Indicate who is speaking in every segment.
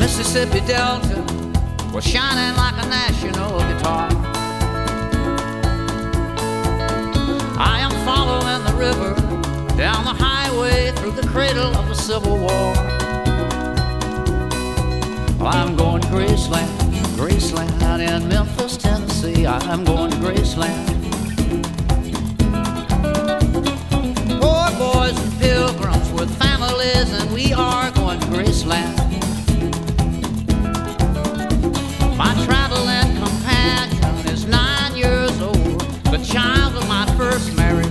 Speaker 1: Mississippi Delta was shining like a national guitar. I am following the river down the highway through the cradle of the Civil War. Well, I'm going to Graceland, Graceland in Memphis, Tennessee. I'm going to Graceland. Poor boys and pilgrims with families, and we are going to Graceland. My traveling companion is 9 years old, the child of my first marriage.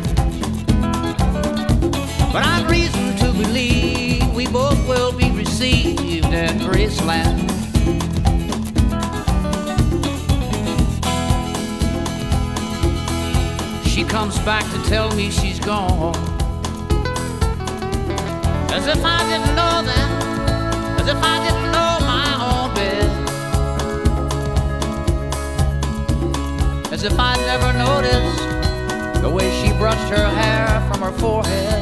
Speaker 1: But I've reason to believe we both will be received in Graceland. She comes back to tell me she's gone, as if I didn't know that, as if I didn't know my own bed, as if I'd never noticed the way she brushed her hair from her forehead.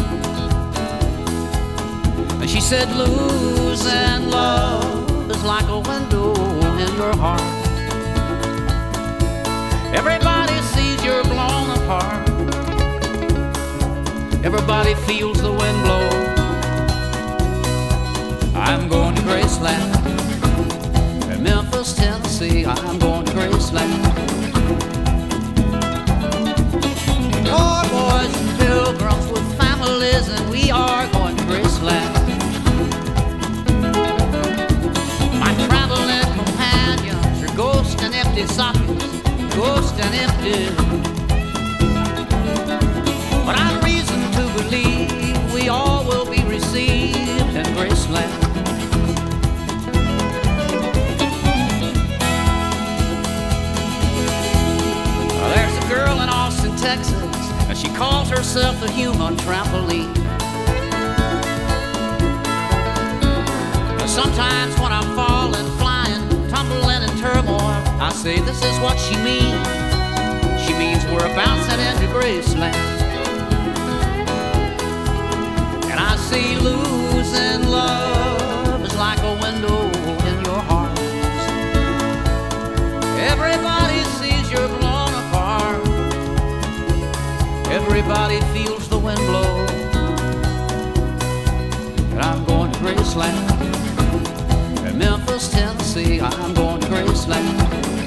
Speaker 1: And she said, losing love is like a window in your heart. Everybody sees you're blown apart. Everybody feels the wind blow. I'm going to Graceland in Memphis, Tennessee. I'm going to Graceland. Poor boys and pilgrims with families, and we are going to Graceland. My traveling companions are ghosts and empty sockets, ghosts and empty. But I've reason to believe we all will be received in Graceland. There's a girl in Austin, Texas, and she calls herself the human trampoline. Sometimes when I'm falling, flying, tumbling in turmoil, I say this is what she means. She means we're bouncing into Graceland. And I see losing love is like a window in your heart. Everybody sees you're blown apart. Everybody feels the wind blow. And I'm going to Graceland. In Memphis, Tennessee, I'm going to Graceland.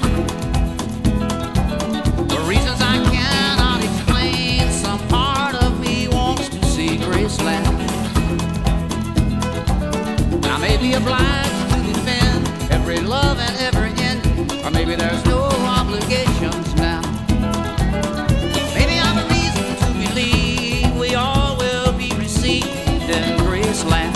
Speaker 1: For reasons I cannot explain, some part of me wants to see Graceland. I may be obliged to defend every love and every ending, or maybe there's no obligations now. Maybe I've a reason to believe we all will be received in Graceland.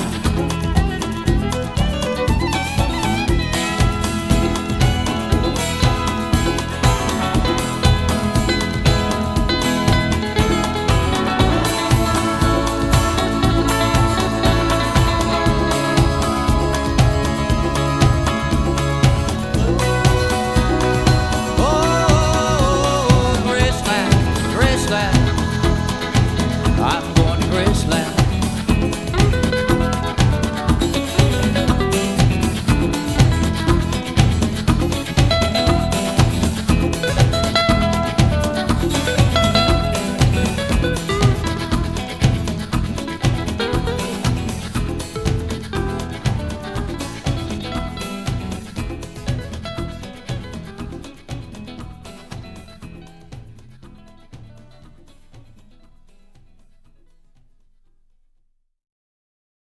Speaker 1: I'm